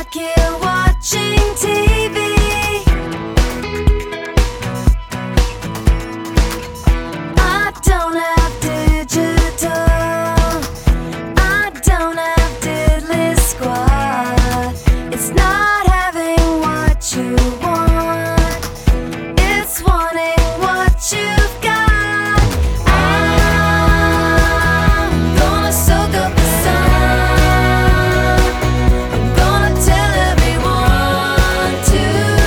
back here watching TV. I don't have digital, I don't have diddly squad. It's not having what you want, it's wanting what you've got. I'm gonna soak up the sun, I'm gonna tell everyone to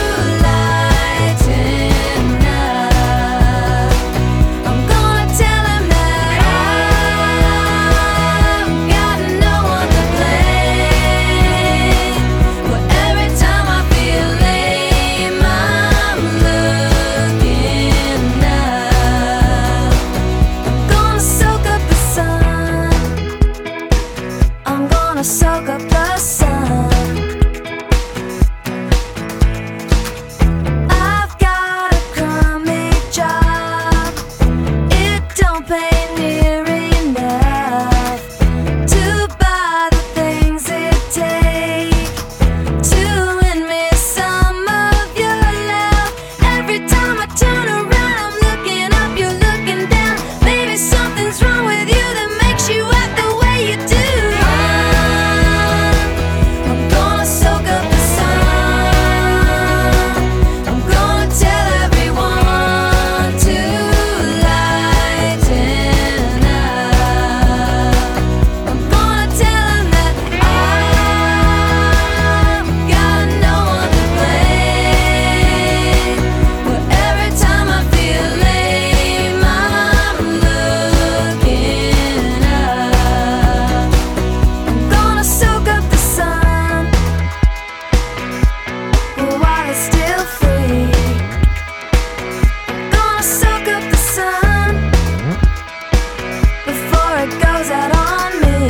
lighten up. I'm gonna tell them that I've got no one to blame. But every time I feel lame, I'm looking up. I'm gonna soak up the sun, I'm gonna soak up the sun. I've got a crummy job, it don't pay near enough to buy the things it takes to win me some of your love. Every time I turn around, I'm looking up, you're looking down. Maybe something's wrong with you that makes you act the way you do. I'm gonna soak up the sun, I'm gonna tell everyone to lighten up. I'm gonna tell them that I've got no one to blame. But every time I feel lame, I'm looking up. I'm gonna soak up the sun while it's still free. I'm gonna soak up the sun before it goes out on me.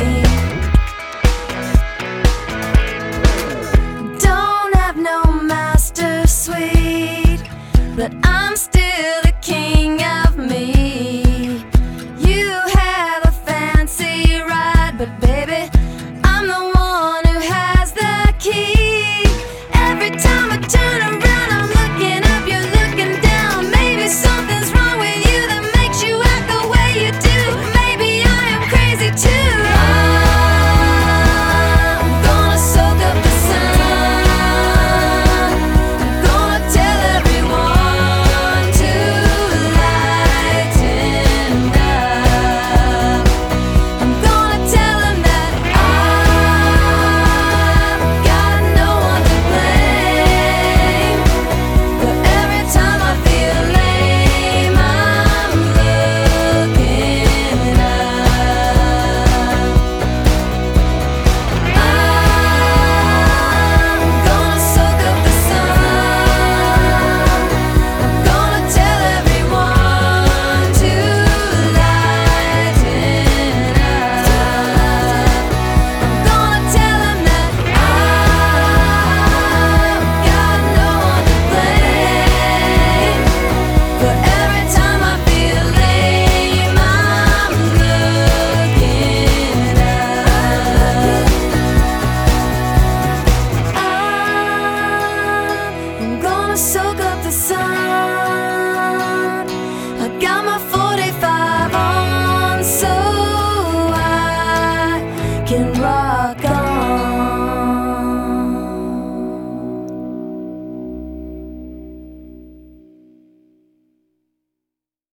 Don't have no master suite, but I'm still the king of me.